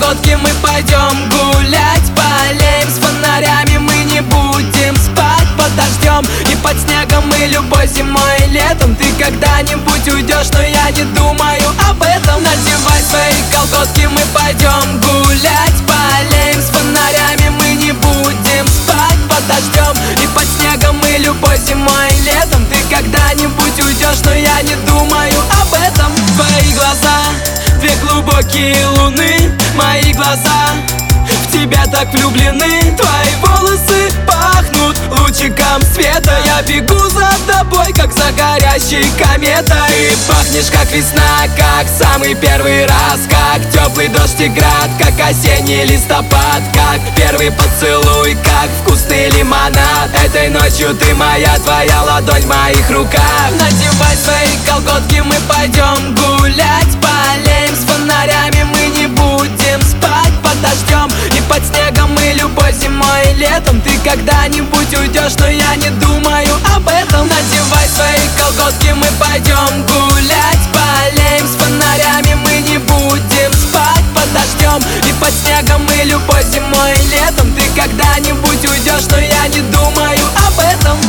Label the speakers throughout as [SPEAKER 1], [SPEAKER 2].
[SPEAKER 1] колготки мы пойдем гулять. Полеем с фонарями, мы не будем спать под дождем и под снегом, и любой зимой и летом. Ты когда-нибудь уйдешь, но я не думаю об этом. Надевай свои колготки, мы пойдем гулять. Полеем с фонарями, мы не будем спать под дождем и под снегом, и любой зимой и летом. Ты когда-нибудь уйдешь, но я не думаю об этом. Твои глаза, две глубокие луны, мои глаза в тебя так влюблены. Твои волосы пахнут лучиком света. Я бегу за тобой, как за горящей кометой. Пахнешь, как весна, как самый первый раз, как теплый дождь и град, как осенний листопад, как первый поцелуй, как вкусный лимонад. Этой ночью ты моя, твоя ладонь в моих руках. Надевай свои колготки, мы пойдем гулять. Полеем с фонарями, мы не будем спать под дождем и под снегом, и любой зимой и летом. Ты когда-нибудь уйдешь, но я не думаю об этом. Надевай свои колготки, мы пойдем гулять. Полеем с фонарями, мы не будем спать под дождем и под снегом, и любой зимой и летом. Ты когда-нибудь уйдешь, но я не думаю об этом.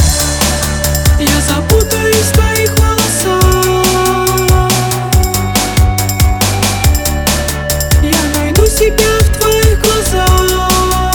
[SPEAKER 1] Я запутаюсь в твоих волосах, я найду себя в твоих глазах.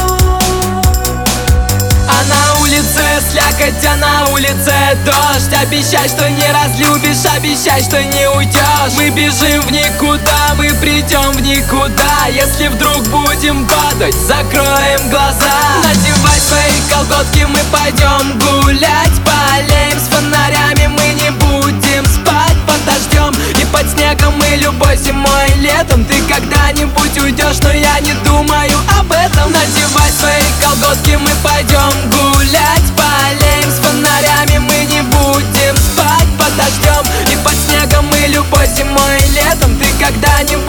[SPEAKER 1] А на улице слякоть, а на улице дождь. Обещай, что не разлюбишь, обещай, что не уйдешь. Мы бежим в никуда, мы придем в никуда. Если вдруг будем падать, закроем глаза. Надевай свои колготки, мы пойдем гулять. Полеем с фонарями, мы не будем спать под дождем и под снегом, и любой зимой и летом. Ты когда-нибудь уйдешь, но я не думаю об этом. Надевай свои колготки, мы пойдем гулять. Полеем с фонарями, мы не будем спать под дождем и под снегом, и любой зимой и летом. Ты когда-нибудь